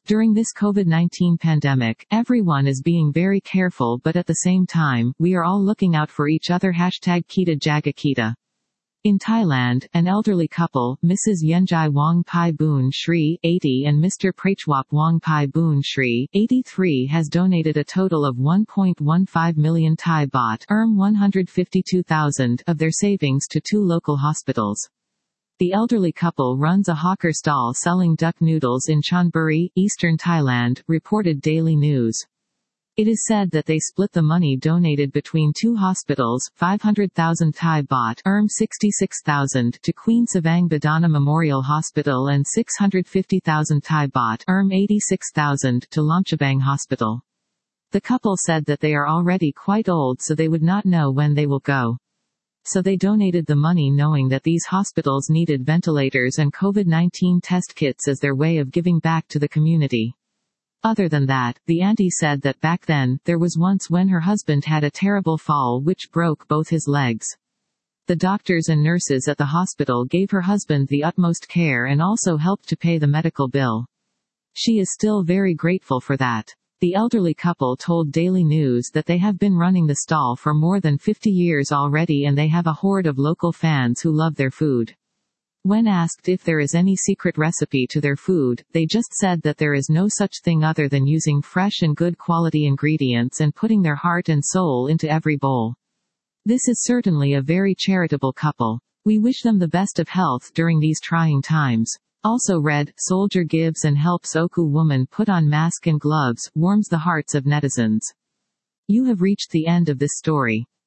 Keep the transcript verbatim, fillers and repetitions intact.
During this COVID nineteen pandemic, everyone is being very careful, but at the same time, we are all looking out for each other. Hashtag Kita Jaga Kita. In Thailand, an elderly couple, Missus Yenjai Wongpai Boon Shri, eighty and Mister Prachwap Wongpai Boon Shri, eighty-three, has donated a total of one point one five million Thai baht (E one hundred fifty-two thousand) of their savings to two local hospitals. The elderly couple runs a hawker stall selling duck noodles in Chonburi, eastern Thailand, reported Daily News. It is said that they split the money donated between two hospitals, five hundred thousand Thai baht (E sixty-six thousand) to Queen Savang Badana Memorial Hospital and six hundred fifty thousand Thai baht (E eighty-six thousand) to Lomchabang Hospital. The couple said that they are already quite old, so they would not know when they will go. So they donated the money knowing that these hospitals needed ventilators and COVID nineteen test kits as their way of giving back to the community. Other than that, the auntie said that back then, there was once when her husband had a terrible fall which broke both his legs. The doctors and nurses at the hospital gave her husband the utmost care and also helped to pay the medical bill. She is still very grateful for that. The elderly couple told Daily News that they have been running the stall for more than fifty years already and they have a horde of local fans who love their food. When asked if there is any secret recipe to their food, they just said that there is no such thing other than using fresh and good quality ingredients and putting their heart and soul into every bowl. This is certainly a very charitable couple. We wish them the best of health during these trying times. Also read, Soldier gives and helps Oku woman put on mask and gloves, warms the hearts of netizens. You have reached the end of this story.